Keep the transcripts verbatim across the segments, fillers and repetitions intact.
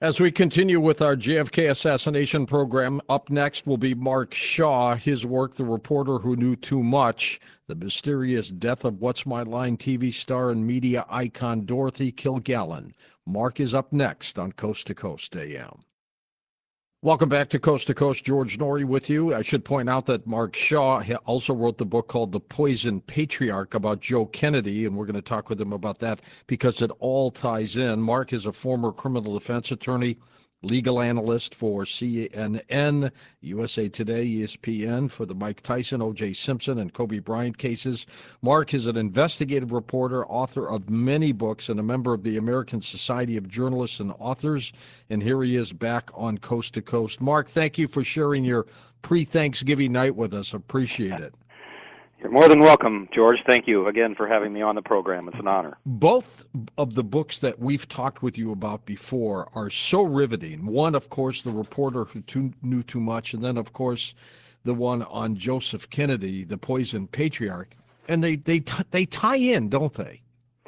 As we continue with our J F K assassination program, up next will be Mark Shaw, his work, The Reporter Who Knew Too Much, the mysterious death of What's My Line T V star and media icon Dorothy Kilgallen. Mark is up next on Coast to Coast A M. Welcome back to Coast to Coast. George Noory with you. I should point out that Mark Shaw also wrote the book called The Poison Patriarch about Joe Kennedy, and we're going to talk with him about that because it all ties in. Mark is a former criminal defense attorney, legal analyst for C N N, U S A Today, E S P N for the Mike Tyson, O J Simpson, and Kobe Bryant cases. Mark is an investigative reporter, author of many books, and a member of the American Society of Journalists and Authors. And here he is back on Coast to Coast. Mark, thank you for sharing your pre-Thanksgiving night with us. Appreciate it. You're more than welcome, George. Thank you again for having me on the program. It's an honor. Both of the books that we've talked with you about before are so riveting. One, of course, The Reporter Who too, Knew Too Much, and then, of course, the one on Joseph Kennedy, The Poison Patriarch. And they, they, they tie in, don't they?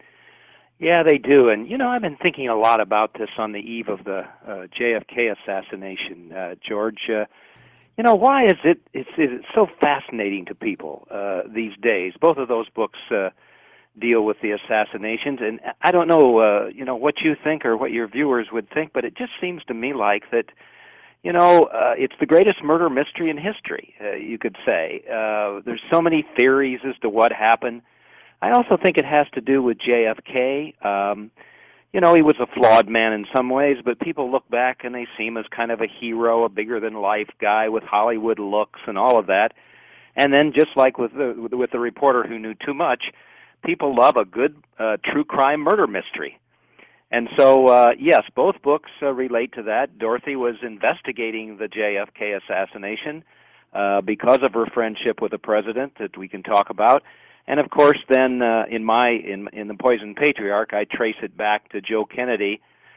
Yeah, they do. And, you know, I've been thinking a lot about this on the eve of the uh, J F K assassination, uh, George. Uh, You know, why is it it's, it's so fascinating to people uh, these days? Both of those books uh, deal with the assassinations, and I don't know, uh, you know, what you think or what your viewers would think, but it just seems to me like that, you know, uh, it's the greatest murder mystery in history, uh, you could say. Uh, there's so many theories as to what happened. I also think it has to do with J F K. Um, You know, he was a flawed man in some ways, but people look back and they see him as kind of a hero, a bigger-than-life guy with Hollywood looks and all of that. And then just like with the, with the Reporter Who Knew Too Much, people love a good uh, true crime murder mystery. And so, uh, yes, both books uh, relate to that. Dorothy was investigating the J F K assassination uh, because of her friendship with the president that we can talk about. And of course, then uh, in my in in the Poison Patriarch, I trace it back to Joe Kennedy.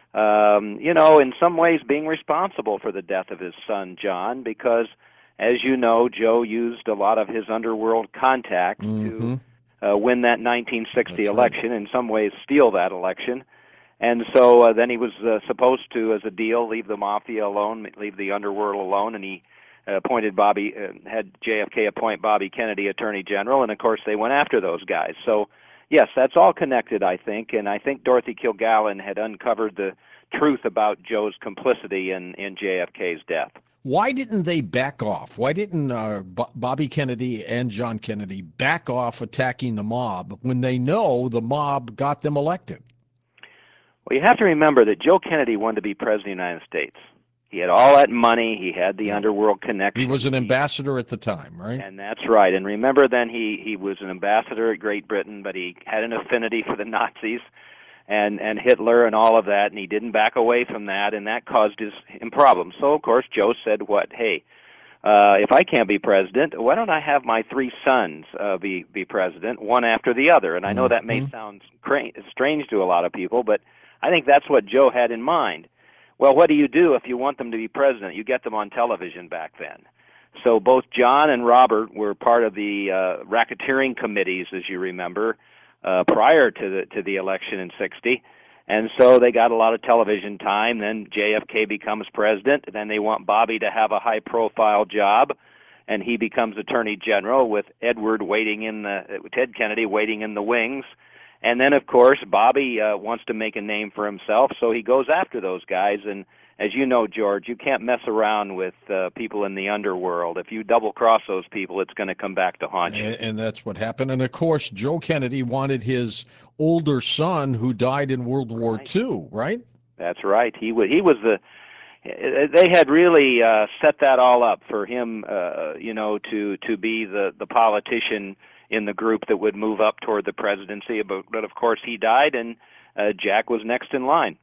Um, you know, in some ways, being responsible for the death of his son John, because, as you know, Joe used a lot of his underworld contacts Mm-hmm. to uh, win that nineteen sixty That's election. right. In some ways, steal that election. And so uh, then he was uh, supposed to, as a deal, leave the mafia alone, leave the underworld alone, and he appointed Bobby, uh, had J F K appoint Bobby Kennedy Attorney General, and of course they went after those guys. So, yes, that's all connected, I think, and I think Dorothy Kilgallen had uncovered the truth about Joe's complicity in, in J F K's death. Why didn't they back off? Why didn't uh, B- Bobby Kennedy and John Kennedy back off attacking the mob when they know the mob got them elected? Well, you have to remember that Joe Kennedy wanted to be president of the United States. He had all that money. He had the Yeah. underworld connection. He was an ambassador at the time, right? And that's right. And remember, then he, he was an ambassador at Great Britain, but he had an affinity for the Nazis and, and Hitler and all of that, and he didn't back away from that, and that caused his, him problems. So, of course, Joe said, what, hey, uh, if I can't be president, why don't I have my three sons uh, be, be president, one after the other? And I know that may Mhm. sound cra- strange to a lot of people, but I think that's what Joe had in mind. Well, what do you do if you want them to be president? You get them on television back then. So both John and Robert were part of the uh, racketeering committees, as you remember, uh, prior to the to the election in sixty. And so they got a lot of television time. Then J F K becomes president. Then they want Bobby to have a high-profile job, and he becomes Attorney General with Edward waiting in the Ted Kennedy waiting in the wings. And then, of course, Bobby uh, wants to make a name for himself, so he goes after those guys. And as you know, George, you can't mess around with uh, people in the underworld. If you double-cross those people, it's going to come back to haunt you. And, and that's what happened. And, of course, Joe Kennedy wanted his older son who died in World War Right. Two, right? That's right. He was, he was the they had really uh, set that all up for him, uh, you know, to, to be the, the politician in the group that would move up toward the presidency. But, but of course, he died, and uh, Jack was next in line.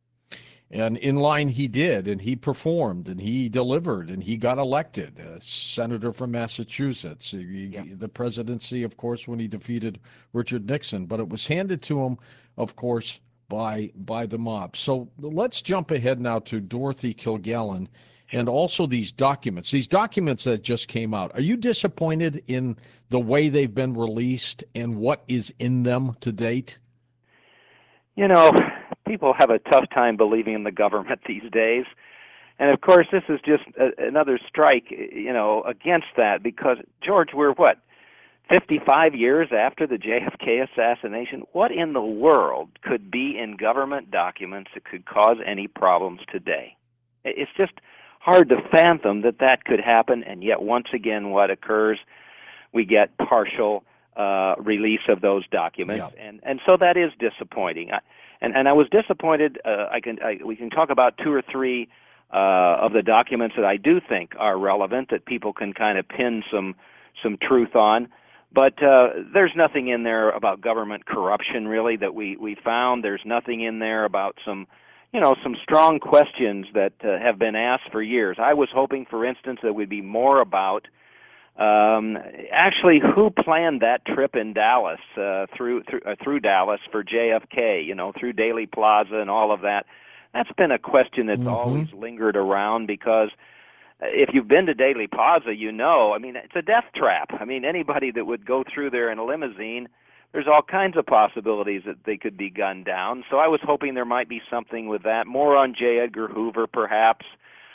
And in line he did, and he performed, and he delivered, and he got elected, a senator from Massachusetts. He, Yeah. The presidency, of course, when he defeated Richard Nixon. But it was handed to him, of course, by by the mob. So let's jump ahead now to Dorothy Kilgallen and also these documents. These documents that just came out. Are you disappointed in the way they've been released and what is in them to date? You know, people have a tough time believing in the government these days. And of course, this is just a, another strike, you know, against that, because, George, we're what, fifty-five years after the J F K assassination? What in the world could be in government documents that could cause any problems today? It's just hard to fathom that that could happen, and yet once again what occurs, we get partial uh, release of those documents, Yeah. and, and so that is disappointing. I, and, and I was disappointed. Uh, I can I, we can talk about two or three uh, of the documents that I do think are relevant, that people can kind of pin some some truth on. But uh, there's nothing in there about government corruption, really, that we, we found. There's nothing in there about some, you know, some strong questions that uh, have been asked for years. I was hoping, for instance, that would be more about um, actually who planned that trip in Dallas uh, through through, uh, through Dallas for J F K, you know, through Daley Plaza and all of that. That's been a question that's Mm-hmm. always lingered around, because if you've been to Daley Plaza, you know, I mean, it's a death trap. I mean, anybody that would go through there in a limousine, there's all kinds of possibilities that they could be gunned down. So I was hoping there might be something with that, more on J. Edgar Hoover, perhaps.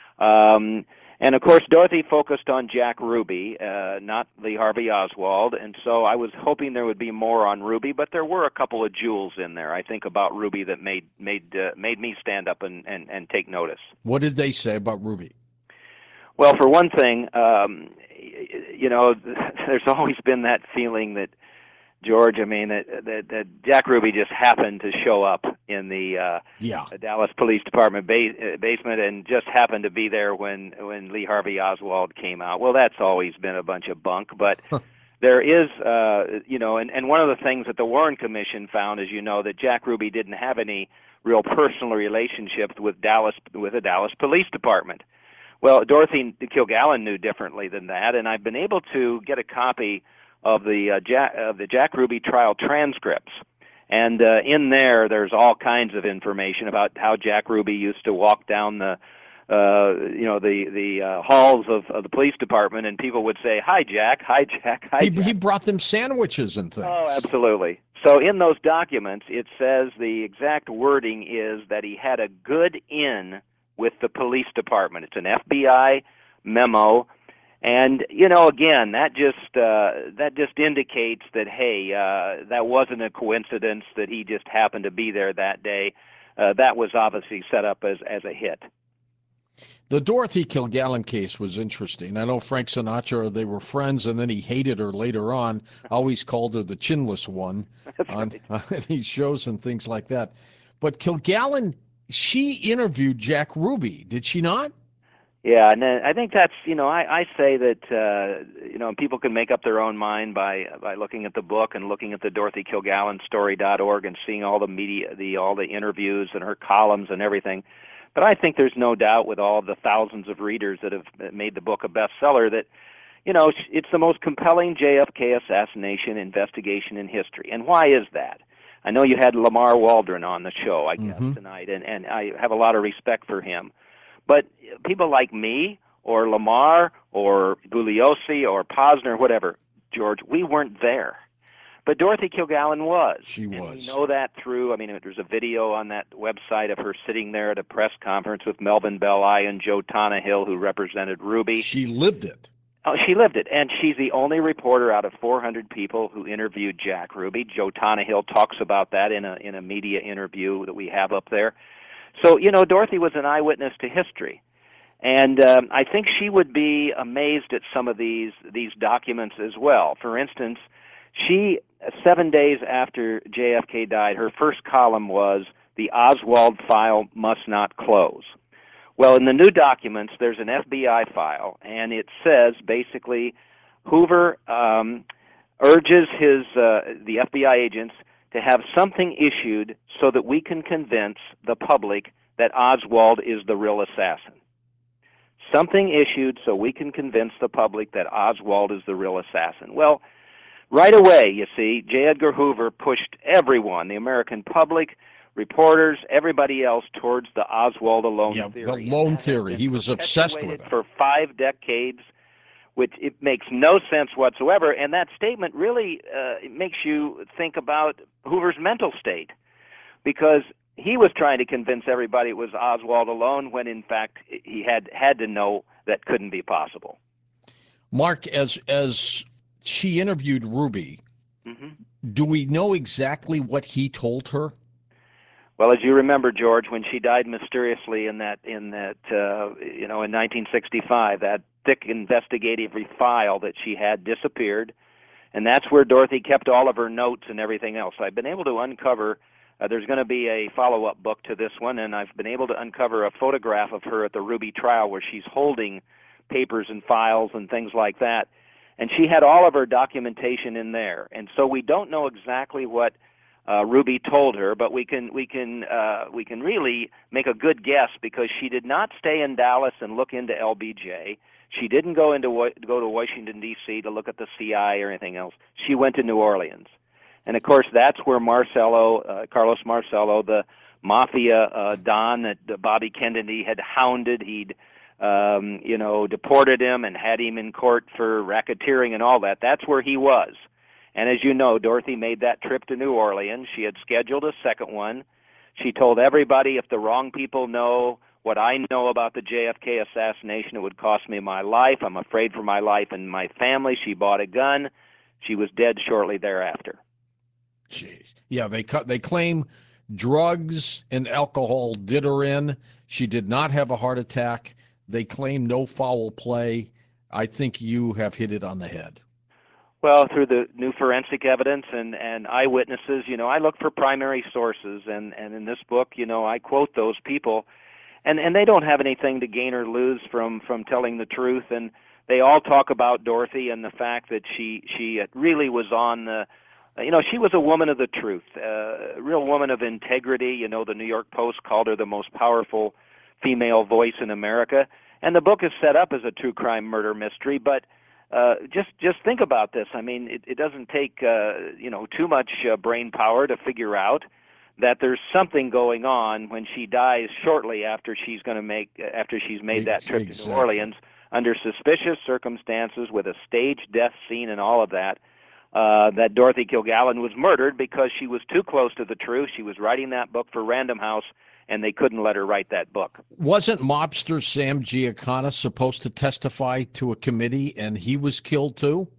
Um, and, of course, Dorothy focused on Jack Ruby, uh, not Lee Harvey Oswald, and so I was hoping there would be more on Ruby, but there were a couple of jewels in there, I think, about Ruby that made made uh, made me stand up and, and, and take notice. What did they say about Ruby? Well, for one thing, um, you know, there's always been that feeling that, George, I mean, that, that, that Jack Ruby just happened to show up in the uh, Yeah. Dallas Police Department ba- basement and just happened to be there when, when Lee Harvey Oswald came out. Well, that's always been a bunch of bunk, but there is, uh, you know, and, and one of the things that the Warren Commission found is, you know, that Jack Ruby didn't have any real personal relationships with Dallas, with the Dallas Police Department. Well, Dorothy Kilgallen knew differently than that, and I've been able to get a copy of the uh, Jack, of the Jack Ruby trial transcripts. And uh, in there, there's all kinds of information about how Jack Ruby used to walk down the, uh, you know, the the uh, halls of, of the police department, and people would say, "Hi, Jack. Hi, Jack. Hi, He, Jack." he brought them sandwiches and things. Oh, absolutely. So in those documents, it says the exact wording is that he had a good in with the police department. It's an F B I memo, and you know, again, that just uh, that just indicates that hey, uh, that wasn't a coincidence that he just happened to be there that day. Uh, that was obviously set up as as a hit. The Dorothy Kilgallen case was interesting. I know Frank Sinatra, they were friends, and then he hated her later on. Always called her the chinless one on, right. on these shows and things like that. But Kilgallen, she interviewed Jack Ruby, did she not? Yeah, and then I think that's, you know, I, I say that, uh, you know, people can make up their own mind by by looking at the book and looking at the Dorothy Kilgallen story dot org and seeing all the media, the all the interviews and her columns and everything. But I think there's no doubt, with all the thousands of readers that have made the book a bestseller, that, you know, it's the most compelling J F K assassination investigation in history. And why is that? I know you had Lamar Waldron on the show, I guess, Mm-hmm. tonight, and, and I have a lot of respect for him. But people like me or Lamar or Bugliosi or Posner or whatever, George, we weren't there. But Dorothy Kilgallen was. She and was. we know that through, I mean, there's a video on that website of her sitting there at a press conference with Melvin Belli and Joe Tonahill, who represented Ruby. She lived it. Oh, she lived it, and she's the only reporter out of four hundred people who interviewed Jack Ruby. Joe Tonahill talks about that in a in a media interview that we have up there. So, you know, Dorothy was an eyewitness to history, and um, I think she would be amazed at some of these these documents as well. For instance, she, seven days after J F K died, her first column was, "The Oswald file must not close." Well, in the new documents, there's an F B I file, and it says basically Hoover um, urges his uh, the F B I agents to have something issued so that we can convince the public that Oswald is the real assassin. Something issued so we can convince the public that Oswald is the real assassin. Well, right away, you see, J. Edgar Hoover pushed everyone, the American public, reporters, everybody else, towards the Oswald alone Yeah, theory. the lone And that has theory. been He was obsessed with perpetuated it. for five decades, which it makes no sense whatsoever. And that statement really uh, makes you think about Hoover's mental state, because he was trying to convince everybody it was Oswald alone, when in fact he had had to know that couldn't be possible. Mark, as as she interviewed Ruby, Mm-hmm. do we know exactly what he told her? Well, as you remember, George, when she died mysteriously in that in that uh, you know in nineteen sixty-five, that thick investigative file that she had disappeared, and that's where Dorothy kept all of her notes and everything else. I've been able to uncover. Uh, there's going to be a follow-up book to this one, and I've been able to uncover a photograph of her at the Ruby trial where she's holding papers and files and things like that, and she had all of her documentation in there. And so we don't know exactly what Uh, Ruby told her, but we can we can uh, we can really make a good guess, because she did not stay in Dallas and look into L B J. She didn't go into go to Washington D C to look at the C I or anything else. She went to New Orleans, and of course that's where Marcello, uh, Carlos Marcello, the mafia uh, don that uh, Bobby Kennedy had hounded. He'd um, you know deported him and had him in court for racketeering and all that. That's where he was. And as you know, Dorothy made that trip to New Orleans. She had scheduled a second one. She told everybody, if the wrong people know what I know about the J F K assassination, it would cost me my life. I'm afraid for my life and my family. She bought a gun. She was dead shortly thereafter. Jeez. Yeah, they cut. They claim drugs and alcohol did her in. She did not have a heart attack. They claim no foul play. I think you have hit it on the head. Well, through the new forensic evidence and, and eyewitnesses, you know, I look for primary sources, and, and in this book, you know, I quote those people, and, and they don't have anything to gain or lose from, from telling the truth, and they all talk about Dorothy and the fact that she, she really was on the, you know, she was a woman of the truth, uh, a real woman of integrity. You know, the New York Post called her the most powerful female voice in America, and the book is set up as a true crime murder mystery, but Uh, just just think about this. I mean, it, it doesn't take uh, you know too much uh, brain power to figure out that there's something going on when she dies shortly after she's going to make after she's made that trip Exactly. to New Orleans under suspicious circumstances with a staged death scene and all of that. Uh, that Dorothy Kilgallen was murdered because she was too close to the truth. She was writing that book for Random House, and they couldn't let her write that book. Wasn't mobster Sam Giancana supposed to testify to a committee, and he was killed too?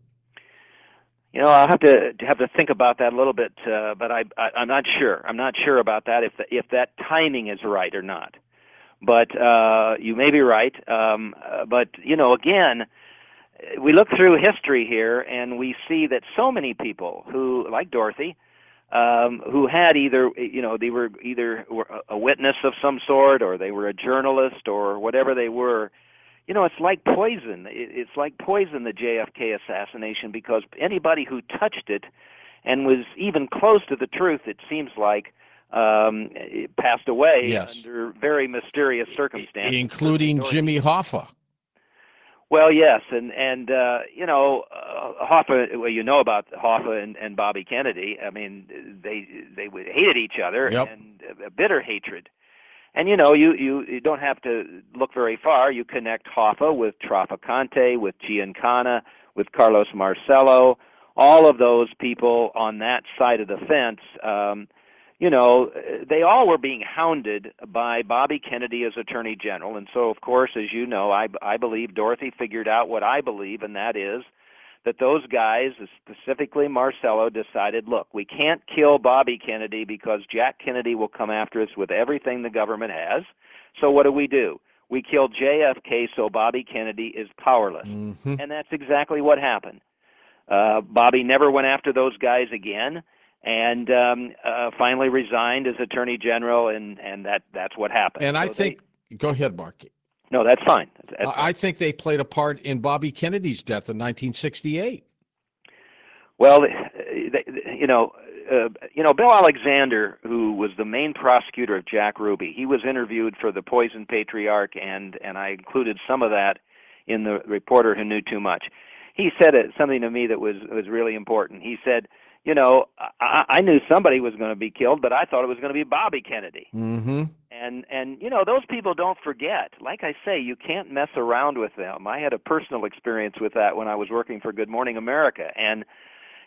You know, I'll have to have to think about that a little bit, uh, but I, I, I'm not sure. I'm not sure about that, if the, if that timing is right or not. But uh, you may be right. Um, uh, but, you know, again, we look through history here, and we see that so many people who, like Dorothy, Um, who had either, you know, they were either a witness of some sort, or they were a journalist, or whatever they were. You know, it's like poison. It's like poison, the J F K assassination, because anybody who touched it and was even close to the truth, it seems like, um, passed away Yes. under very mysterious circumstances. Including Jimmy Hoffa. Well, yes, and and uh, you know, uh, Hoffa. Well, you know about Hoffa and, and Bobby Kennedy. I mean, they they hated each other, Yep. and a bitter hatred. And you know, you, you you don't have to look very far. You connect Hoffa with Trafficante, with Giancana, with Carlos Marcello. All of those people on that side of the fence. Um, You know, they all were being hounded by Bobby Kennedy as Attorney General. And so, of course, as you know, I, I believe Dorothy figured out what I believe, and that is that those guys, specifically Marcello, decided, look, we can't kill Bobby Kennedy because Jack Kennedy will come after us with everything the government has. So what do we do? We kill J F K so Bobby Kennedy is powerless. Mm-hmm. And that's exactly what happened. Uh, Bobby never went after those guys again, and um, uh, finally resigned as Attorney General, and, and that, that's what happened. And I So think, they, go ahead, Mark. no, that's fine. That's, that's I think they played a part in Bobby Kennedy's death in nineteen sixty-eight. Well, they, you know, uh, you know, Bill Alexander, who was the main prosecutor of Jack Ruby, he was interviewed for the Poison Patriarch, and and I included some of that in the Reporter Who Knew Too Much. He said it, something to me that was was really important. He said, you know, I, I knew somebody was going to be killed, but I thought it was going to be Bobby Kennedy. Mm-hmm. And and you know, those people don't forget. Like I say, you can't mess around with them. I had a personal experience with that when I was working for Good Morning America, and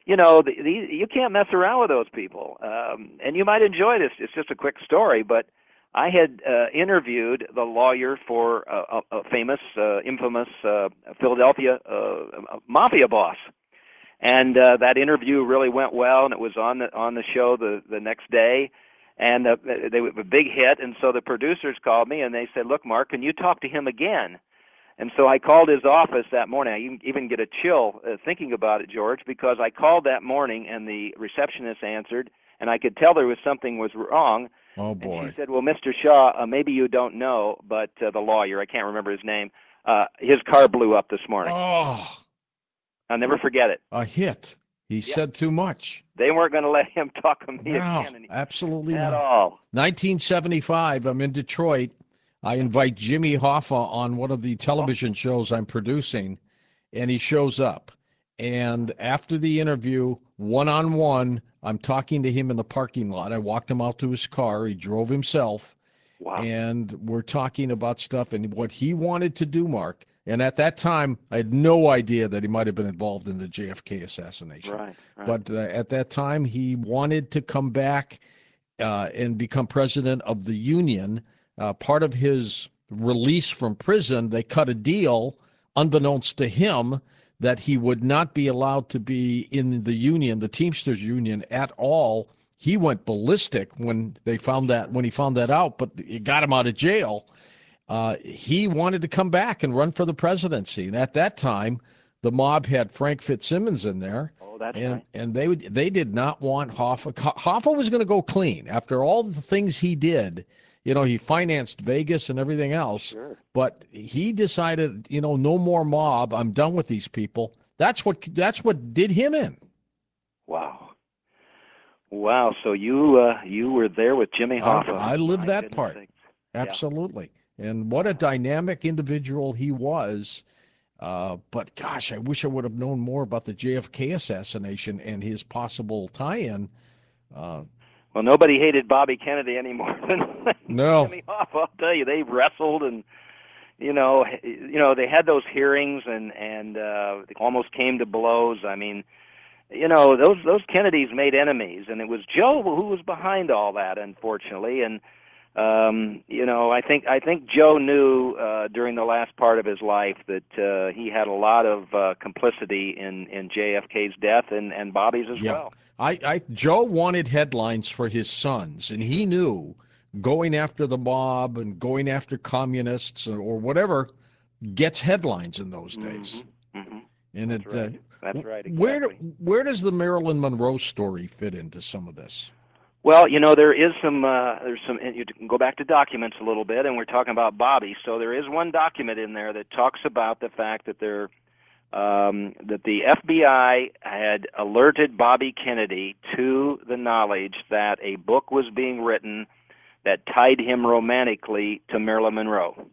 you know, the, the, you can't mess around with those people. Um, and you might enjoy this. It's just a quick story, but I had uh, interviewed the lawyer for a, a, a famous, uh, infamous uh, Philadelphia uh, mafia boss. And uh, that interview really went well, and it was on the on the show the the next day, and uh, they were a big hit. And so the producers called me, and they said, "Look, Mark, can you talk to him again?" And so I called his office that morning. I even get a chill uh, thinking about it, George, because I called that morning, and the receptionist answered, and I could tell there was something was wrong. Oh boy! And she said, "Well, Mister Shaw, uh, maybe you don't know, but uh, the lawyer, I can't remember his name, uh, his car blew up this morning." Oh. I'll never forget it. A hit. He yeah. said too much. They weren't going to let him talk to me no, again. Absolutely at not. all. nineteen seventy-five, I'm in Detroit. I invite Jimmy Hoffa on one of the television shows I'm producing, and he shows up. And after the interview, one-on-one, I'm talking to him in the parking lot. I walked him out to his car. He drove himself. Wow. And we're talking about stuff and what he wanted to do, Mark. And at that time, I had no idea that he might have been involved in the J F K assassination. Right, right. But uh, at that time, he wanted to come back uh, and become president of the Union. Uh, part of his release from prison, they cut a deal, unbeknownst to him, that he would not be allowed to be in the union, the Teamsters Union, at all. He went ballistic when they found that when he found that out, but it got him out of jail. Uh, he wanted to come back and run for the presidency. And at that time, the mob had Frank Fitzsimmons in there. Oh, that's and, right. And they would, they did not want Hoffa. Hoffa was going to go clean after all the things he did. You know, he financed Vegas and everything else. Sure. But he decided, you know, no more mob. I'm done with these people. That's what that's what did him in. Wow. Wow. So you uh, you were there with Jimmy Hoffa. I, I lived My that part. sakes. Absolutely. Yeah. And what a dynamic individual he was. Uh, but, gosh, I wish I would have known more about the J F K assassination and his possible tie-in. Uh, well, nobody hated Bobby Kennedy any more than no. Jimmy Hoffa. I'll tell you, they wrestled and, you know, you know, they had those hearings and, and uh, they almost came to blows. I mean, you know, those those Kennedys made enemies, and it was Joe who was behind all that, unfortunately. And Um, you know, I think I think Joe knew uh, during the last part of his life that uh, he had a lot of uh, complicity in, in J F K's death and, and Bobby's as yeah. well. I, I Joe wanted headlines for his sons, and he knew going after the mob and going after communists or whatever gets headlines in those days. Mm-hmm. Mm-hmm. And That's it right. uh, That's right. Exactly. Where where does the Marilyn Monroe story fit into some of this? Well, you know, there is some, uh, there's some, you can go back to documents a little bit, and we're talking about Bobby. So there is one document in there that talks about the fact that there, um, that the F B I had alerted Bobby Kennedy to the knowledge that a book was being written that tied him romantically to Marilyn Monroe.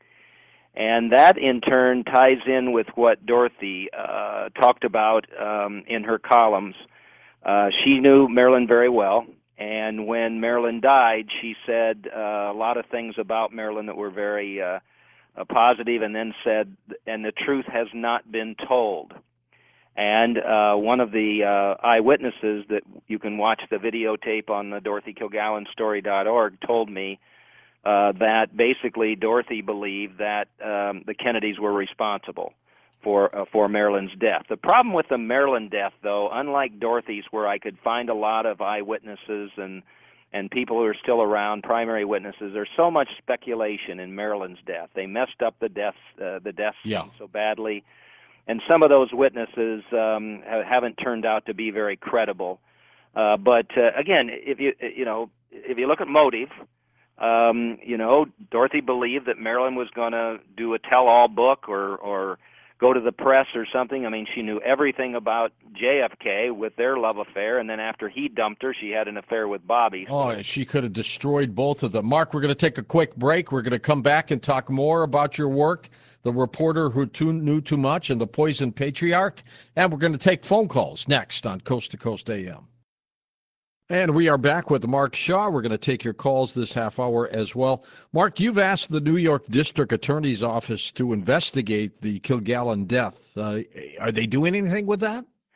And that, in turn, ties in with what Dorothy uh, talked about um, in her columns. Uh, she knew Marilyn very well. And when Marilyn died, she said uh, a lot of things about Marilyn that were very uh, uh, positive, and then said, and the truth has not been told. And uh, one of the uh, eyewitnesses that you can watch the videotape on the Dorothy Kilgallen Story dot org told me uh, that basically Dorothy believed that um, the Kennedys were responsible for uh, for Marilyn's death. The problem with the Marilyn death, though, unlike Dorothy's, where I could find a lot of eyewitnesses and and people who are still around, primary witnesses, there's so much speculation in Marilyn's death. They messed up the deaths uh, the death yeah. scene so badly, and some of those witnesses um, ha- haven't turned out to be very credible. Uh, but uh, again, if you you know if you look at motive. Um, you know, Dorothy believed that Marilyn was going to do a tell-all book or or go to the press or something. I mean, she knew everything about J F K with their love affair, and then after he dumped her, she had an affair with Bobby. So. Oh, she could have destroyed both of them. Mark, we're going to take a quick break. We're going to come back and talk more about your work, The Reporter Who too, Knew Too Much, and The Poison Patriarch, and we're going to take phone calls next on Coast to Coast A M. And we are back with Mark Shaw. We're going to take your calls this half hour as well. Mark, you've asked the New York District Attorney's Office to investigate the Kilgallen death. Uh, are they doing anything with that?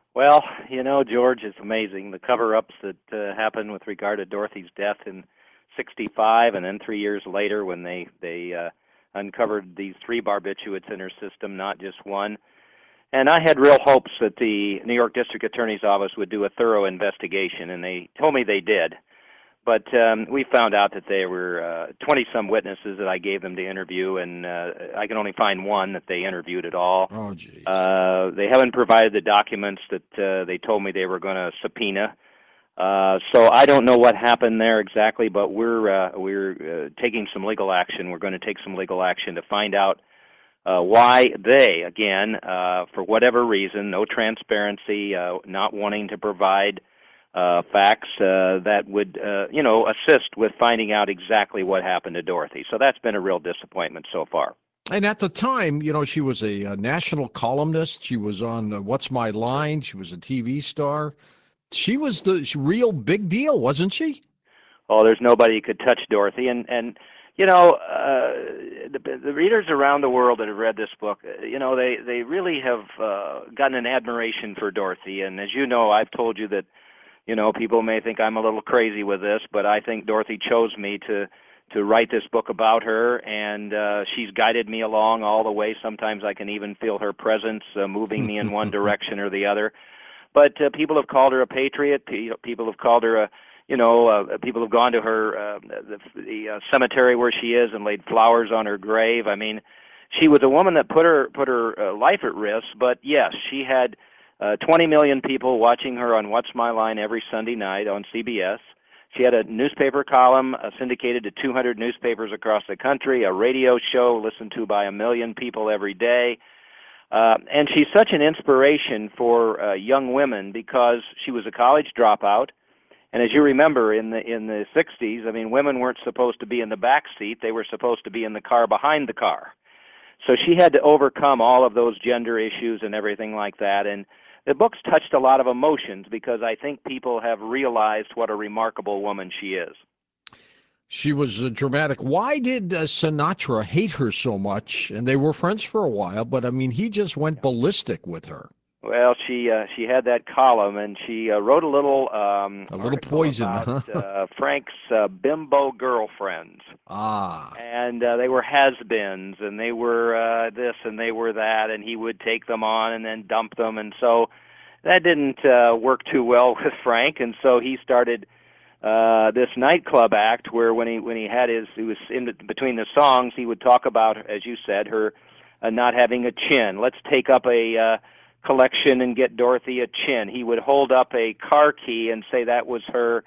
Well, you know, George, it's amazing the cover-ups that uh, happened with regard to Dorothy's death in sixty-five, and then three years later when they they uh, uncovered these three barbiturates in her system, not just one. And I had real hopes that the New York District Attorney's Office would do a thorough investigation, and they told me they did. But um, we found out that there were uh, twenty-some witnesses that I gave them to interview, and uh, I can only find one that they interviewed at all. Oh, geez. Uh, they haven't provided the documents that uh, they told me they were going to subpoena. Uh, so I don't know what happened there exactly, but we're uh, we're uh, taking some legal action. We're going to take some legal action to find out uh, why they, again, uh, for whatever reason, no transparency, uh, not wanting to provide uh, facts uh, that would, uh, you know, assist with finding out exactly what happened to Dorothy. So that's been a real disappointment so far. And at the time, you know, she was a, a national columnist. She was on uh, What's My Line? She was a T V star. She was the real big deal, wasn't she? Oh, there's nobody who could touch Dorothy. And, and you know, uh, the, the readers around the world that have read this book, you know, they, they really have uh, gotten an admiration for Dorothy. And as you know, I've told you that, you know, people may think I'm a little crazy with this, but I think Dorothy chose me to to write this book about her, and uh, she's guided me along all the way. Sometimes I can even feel her presence uh, moving me in one direction or the other. But uh, people have called her a patriot. People have called her a, you know, uh, people have gone to her uh, the, the uh, cemetery where she is and laid flowers on her grave. I mean, she was a woman that put her put her uh, life at risk. But yes, she had uh, twenty million people watching her on What's My Line every Sunday night on C B S. She had a newspaper column uh, syndicated to two hundred newspapers across the country, a radio show listened to by a million people every day. Uh, and she's such an inspiration for uh, young women because she was a college dropout. And as you remember, in the in the sixties, I mean, women weren't supposed to be in the back seat. They were supposed to be in the car behind the car. So she had to overcome all of those gender issues and everything like that. And the book's touched a lot of emotions because I think people have realized what a remarkable woman she is. She was uh, dramatic. Why did uh, Sinatra hate her so much? And they were friends for a while, but I mean, he just went ballistic with her. Well, she uh, she had that column, and she uh, wrote a little um, a little poison, about huh? uh, Frank's uh, bimbo girlfriends. Ah, and uh, they were has-beens, and they were uh, this, and they were that, and he would take them on and then dump them, and so that didn't uh, work too well with Frank, and so he started uh, this nightclub act where when he when he had his he was in between the songs, he would talk about, as you said, her uh, not having a chin. Let's take up a uh, collection and get Dorothy a chin. He would hold up a car key and say that was her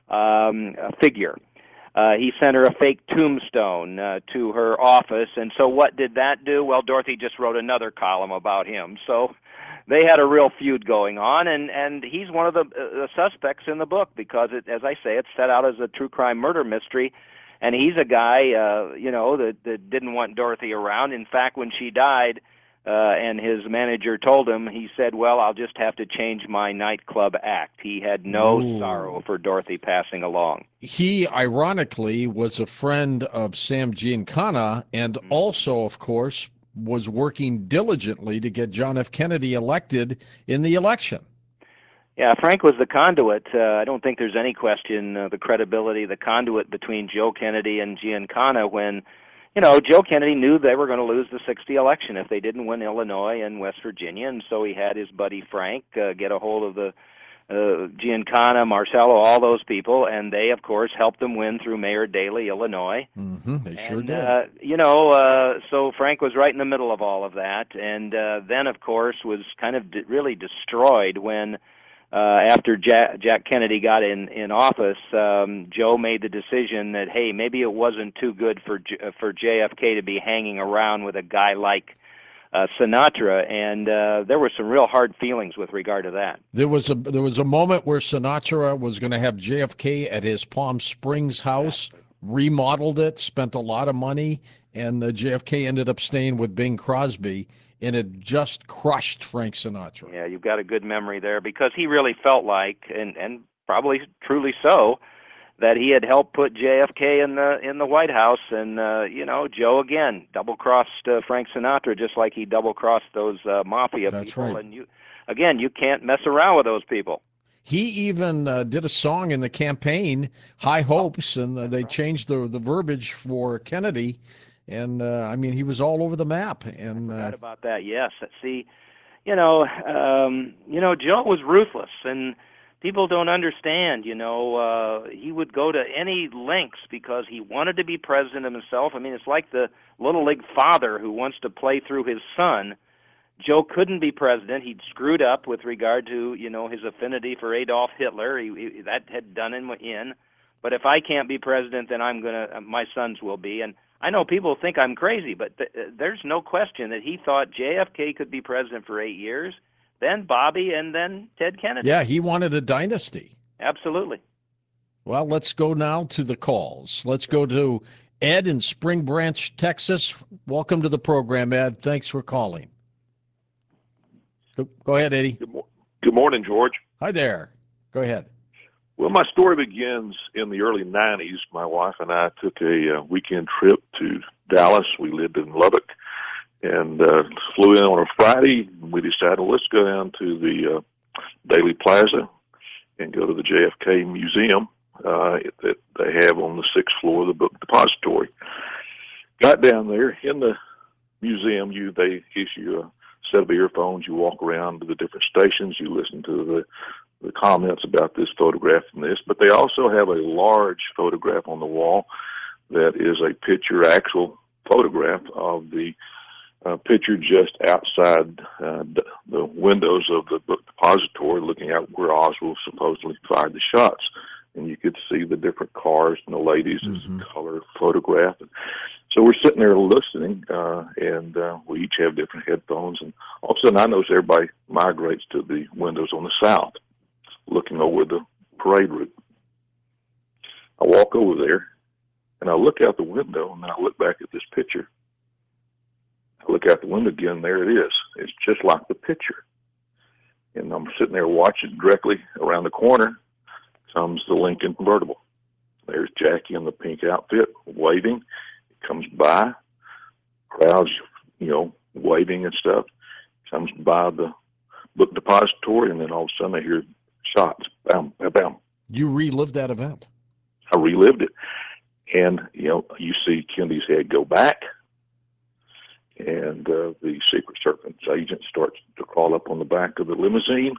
um, figure. Uh, he sent her a fake tombstone uh, to her office, and so what did that do? Well, Dorothy just wrote another column about him. So they had a real feud going on, and, and he's one of the, uh, the suspects in the book because, it, as I say, it's set out as a true crime murder mystery, and he's a guy, uh, you know, that, that didn't want Dorothy around. In fact, when she died, Uh, and his manager told him, he said, well, I'll just have to change my nightclub act. He had no Ooh. sorrow for Dorothy passing along. He, ironically, was a friend of Sam Giancana and Mm-hmm. also, of course, was working diligently to get John F. Kennedy elected in the election. Yeah, Frank was the conduit. Uh, I don't think there's any question uh, the credibility, the conduit between Joe Kennedy and Giancana when You know, Joe Kennedy knew they were going to lose the sixty election if they didn't win Illinois and West Virginia, and so he had his buddy Frank uh, get a hold of the uh, Giancana, Marcello, all those people, and they, of course, helped them win through Mayor Daley, Illinois. Mm-hmm, they sure and, did. Uh, you know, uh, so Frank was right in the middle of all of that, and uh, then, of course, was kind of de- really destroyed when Uh, after Jack, Jack Kennedy got in, in office, um, Joe made the decision that, hey, maybe it wasn't too good for J- for J F K to be hanging around with a guy like uh, Sinatra, and uh, there were some real hard feelings with regard to that. There was a there was a moment where Sinatra was going to have J F K at his Palm Springs house, remodeled it, spent a lot of money, and uh, J F K ended up staying with Bing Crosby, and it just crushed Frank Sinatra. Yeah, you've got a good memory there because he really felt like, and, and probably truly so, that he had helped put J F K in the in the White House, and uh, you know, Joe again double crossed uh, Frank Sinatra just like he double crossed those uh, mafia That's people. right. And you, again, you can't mess around with those people. He even uh, did a song in the campaign, High Hopes, and uh, they changed the the verbiage for Kennedy. And uh, I mean, he was all over the map. And I uh, forgot about that. Yes. See, you know, um, you know, Joe was ruthless, and people don't understand. You know, uh, he would go to any lengths because he wanted to be president himself. I mean, it's like the little league father who wants to play through his son. Joe couldn't be president. He'd screwed up with regard to, you know, his affinity for Adolf Hitler. He, he, that had done him in. But if I can't be president, then I'm gonna. My sons will be. And I know people think I'm crazy, but th- there's no question that he thought J F K could be president for eight years, then Bobby, and then Ted Kennedy. Yeah, he wanted a dynasty. Absolutely. Well, let's go now to the calls. Let's go to Ed in Spring Branch, Texas. Welcome to the program, Ed. Thanks for calling. Go, go ahead, Eddie. Good, mo- Good morning, George. Hi there. Go ahead. Well, my story begins in the early nineties. My wife and I took a uh, weekend trip to Dallas. We lived in Lubbock and uh, flew in on a Friday. We decided, well, let's go down to the uh, Daily Plaza and go to the J F K Museum uh, that they have on the sixth floor of the book depository. Got down there. In the museum, you they issue a set of earphones. You walk around to the different stations. You listen to the the comments about this photograph and this, but they also have a large photograph on the wall that is a picture, actual photograph of the uh, picture just outside uh, the, the windows of the book depository, looking out where Oswald supposedly fired the shots. And you could see the different cars and the ladies' mm-hmm. color photograph. So we're sitting there listening, uh, and uh, we each have different headphones. And all of a sudden, I notice everybody migrates to the windows on the south, looking over the parade route. I walk over there, and I look out the window, and then I look back at this picture. I look out the window again, there it is. It's just like the picture. And I'm sitting there watching. Directly around the corner comes the Lincoln convertible. There's Jackie in the pink outfit, waving. It comes by, crowds, you know, waving and stuff. Comes by the book depository, and then all of a sudden I hear shots. Bam, bam, bam. You relived that event. I relived it. And, you know, you see Kennedy's head go back, and uh, the Secret Service agent starts to crawl up on the back of the limousine.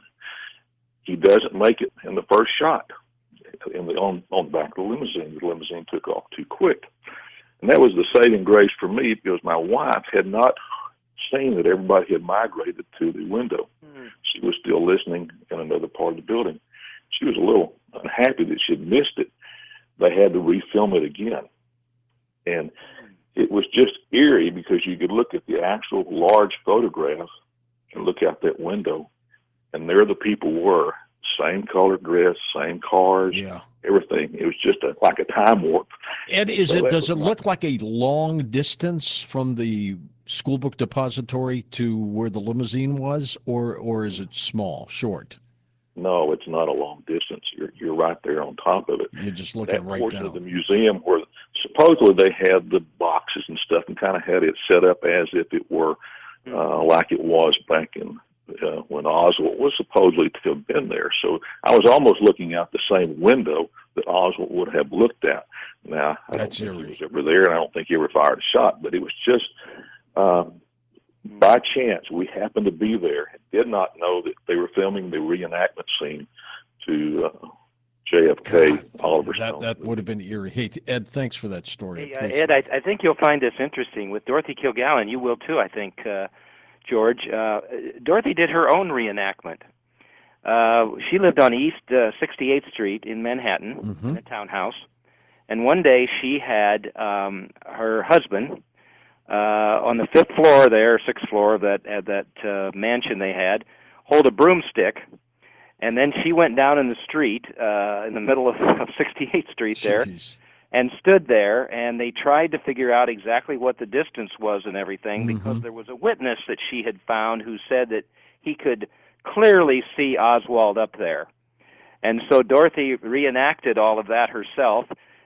He doesn't make it in the first shot in the, on, on the back of the limousine. The limousine took off too quick. And that was the saving grace for me, because my wife had not seen that everybody had migrated to the window. Mm. She was still listening in another part of the building. She was a little unhappy that she had missed it. They had to refilm it again. And it was just eerie, because you could look at the actual large photograph and look out that window, and there the people were. Same color dress, same cars, yeah. everything. It was just a, like a time warp. Ed, is so it does it my, look like a long distance from the school book depository to where the limousine was, or or is it small, short? No, it's not a long distance. You're you're right there on top of it. You're just looking that right portion down. of the museum where supposedly they had the boxes and stuff, and kind of had it set up as if it were uh, like it was back in uh, when Oswald was supposedly to have been there. So I was almost looking out the same window that Oswald would have looked at. Now, I That's don't think eerie. he was ever there, and I don't think he ever fired a shot, but it was just um, by chance we happened to be there. Did not know that they were filming the reenactment scene to uh, J F K, God, Oliver that, Stone. That would have been eerie. Hey, Ed, thanks for that story. Hey, uh, Ed, I, I think you'll find this interesting. With Dorothy Kilgallen, you will too, I think, uh, George. Uh, Dorothy did her own reenactment. Uh, she lived on East uh, sixty-eighth Street in Manhattan, mm-hmm. in a townhouse. And one day she had um, her husband uh, on the fifth floor there, sixth floor of that, uh, that uh, mansion they had, hold a broomstick. And then she went down in the street, uh, in the middle of, of sixty-eighth Street there, Jeez. and stood there, and they tried to figure out exactly what the distance was and everything, mm-hmm. because there was a witness that she had found who said that he could clearly see Oswald up there. And so Dorothy reenacted all of that herself,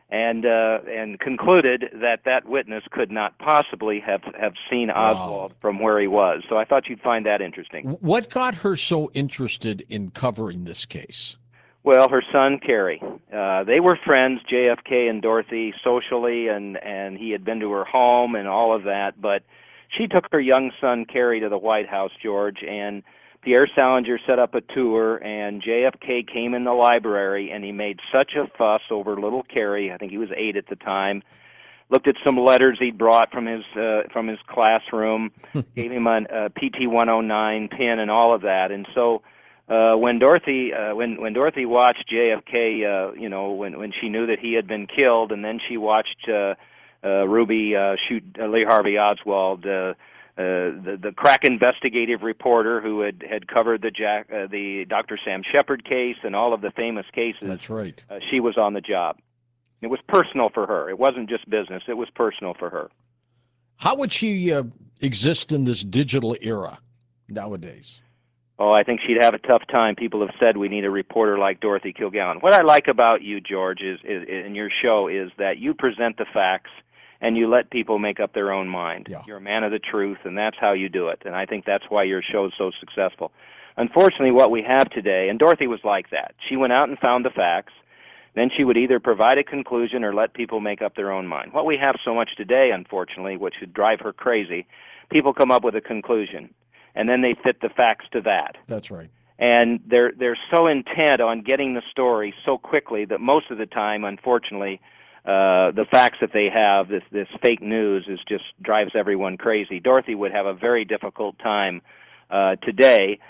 and uh, and concluded that that witness could not possibly have, have seen Oswald Wow. from where he was. So I thought you'd find that interesting. What got her so interested in covering this case? Well, her son, Kerry. Uh, they were friends, J F K and Dorothy, socially, and, and he had been to her home and all of that. But she took her young son, Kerry, to the White House, George, and Pierre Salinger set up a tour, and J F K came in the library, and he made such a fuss over little Kerry. I think he was eight at the time. Looked at some letters he'd brought from his uh, from his classroom, gave him a, a P T one oh nine pin and all of that. And so uh, when Dorothy uh, when when Dorothy watched J F K, uh, you know, when when she knew that he had been killed, and then she watched uh, uh, Ruby uh, shoot uh, Lee Harvey Oswald. Uh, Uh, the, the crack investigative reporter who had, had covered the Jack, uh, the Doctor Sam Shepard case and all of the famous cases. That's right. Uh, she was on the job. It was personal for her. It wasn't just business. It was personal for her. How would she uh, exist in this digital era nowadays? Oh, I think she'd have a tough time. People have said we need a reporter like Dorothy Kilgallen. What I like about you, George, is, is in your show is that you present the facts and you let people make up their own mind. Yeah. You're a man of the truth, and that's how you do it. And I think that's why your show is so successful. Unfortunately, what we have today, and Dorothy was like that, she went out and found the facts, then she would either provide a conclusion or let people make up their own mind. What we have so much today, unfortunately, which would drive her crazy, people come up with a conclusion, and then they fit the facts to that. That's right. And they're they're so intent on getting the story so quickly that most of the time, unfortunately, Uh, the facts that they have, this this fake news, is just drives everyone crazy. Dorothy would have a very difficult time uh, today.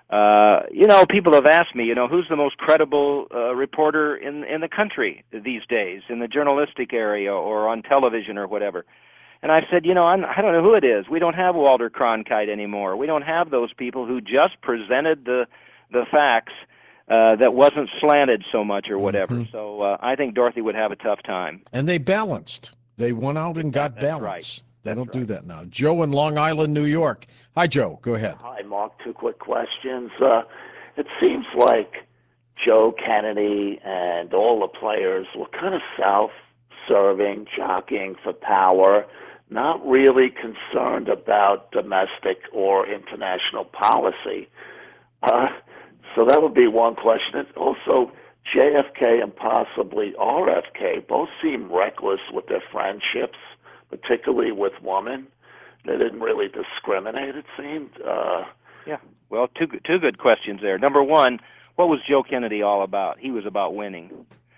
Uh, you know, people have asked me, you know, who's the most credible uh, reporter in in the country these days, in the journalistic area or on television or whatever. And I've said, you know, I'm, I don't know who it is. We don't have Walter Cronkite anymore. We don't have those people who just presented the the facts. Uh, that wasn't slanted so much or whatever. Mm-hmm. So uh, I think Dorothy would have a tough time. And they balanced. They went out and got That's balance. Right. They That's don't right. do that now. Joe in Long Island, New York. Hi, Joe. Go ahead. Hi, Mark. Two quick questions. Uh, it seems like Joe Kennedy and all the players were kind of self-serving, jockeying for power, not really concerned about domestic or international policy. Uh, So that would be one question. And also, J F K and possibly R F K both seem reckless with their friendships, particularly with women. They didn't really discriminate, it seemed. Uh, yeah. Well, two two good questions there. Number one, what was Joe Kennedy all about? He was about winning.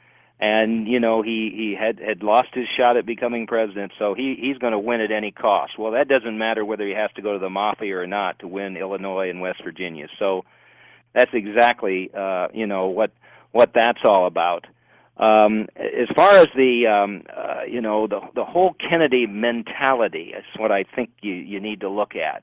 And, you know, he, he had, had lost his shot at becoming president, so he, he's going to win at any cost. Well, that doesn't matter whether he has to go to the mafia or not to win Illinois and West Virginia. So that's exactly, uh, you know, what what that's all about. Um, as far as the, um, uh, you know, the the whole Kennedy mentality is what I think you, you need to look at.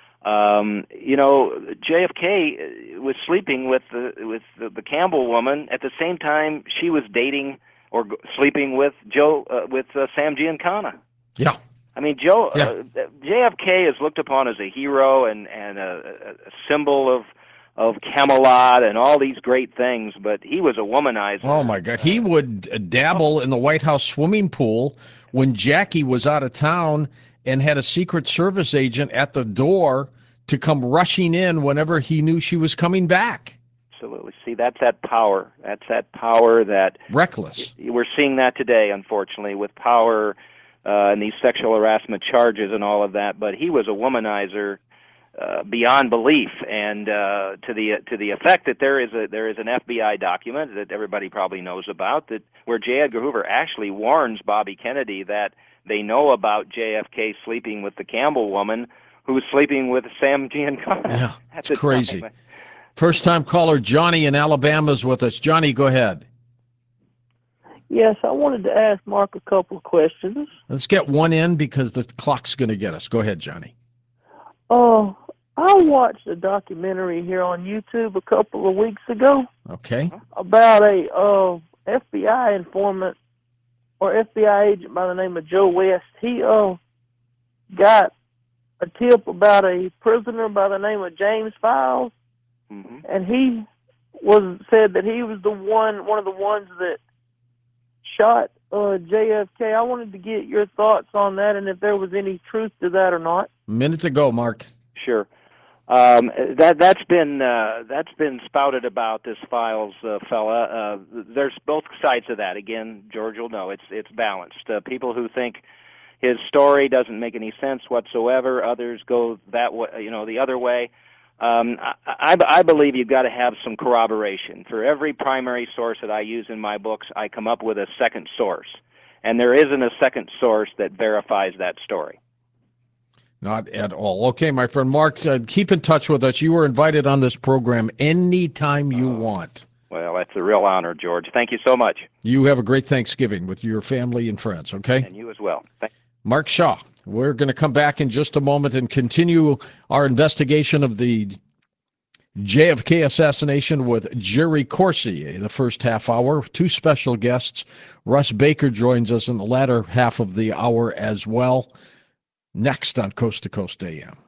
Um, you know, J F K was sleeping with the with the, the Campbell woman at the same time she was dating or g- sleeping with Joe uh, with uh, Sam Giancana. Yeah. I mean, Joe yeah. uh, J F K is looked upon as a hero and and a, a symbol of. of Camelot and all these great things, but he was a womanizer. Oh, my God. He would dabble in the White House swimming pool when Jackie was out of town and had a Secret Service agent at the door to come rushing in whenever he knew she was coming back. Absolutely. See, that's that power. That's that power that... Reckless. We're seeing that today, unfortunately, with power uh, and these sexual harassment charges and all of that, but he was a womanizer Uh, beyond belief, and uh, to the to the effect that there is a there is an F B I document that everybody probably knows about that where J. Edgar Hoover actually warns Bobby Kennedy that they know about J F K sleeping with the Campbell woman who was sleeping with Sam Giancana. Yeah, at it's the crazy. time. First time caller Johnny in Alabama is with us. Johnny, go ahead. Yes, I wanted to ask Mark a couple of questions. Let's get one in because the clock's going to get us. Go ahead, Johnny. Oh. I watched a documentary here on YouTube a couple of weeks ago. Okay. About a uh, F B I informant or F B I agent by the name of Joe West. He uh got a tip about a prisoner by the name of James Files, mm-hmm. and he was said that he was the one, one of the ones that shot uh, J F K. I wanted to get your thoughts on that and if there was any truth to that or not. Minute to go, Mark. Sure. Um, that that's been uh, that's been spouted about this Files uh, fella. Uh, there's both sides of that. Again, George will know it's it's balanced. Uh, people who think his story doesn't make any sense whatsoever. Others go that way, you know, the other way. Um, I, I, I believe you've got to have some corroboration. For every primary source that I use in my books, I come up with a second source, and there isn't a second source that verifies that story. Not at all. Okay, my friend Mark, uh, keep in touch with us. You were invited on this program anytime you Uh, want. Well, that's a real honor, George. Thank you so much. You have a great Thanksgiving with your family and friends, okay? And you as well. Thank Mark Shaw. We're going to come back in just a moment and continue our investigation of the J F K assassination with Jerry Corsi in the first half hour. Two special guests. Russ Baker joins us in the latter half of the hour as well. Next on Coast to Coast A M.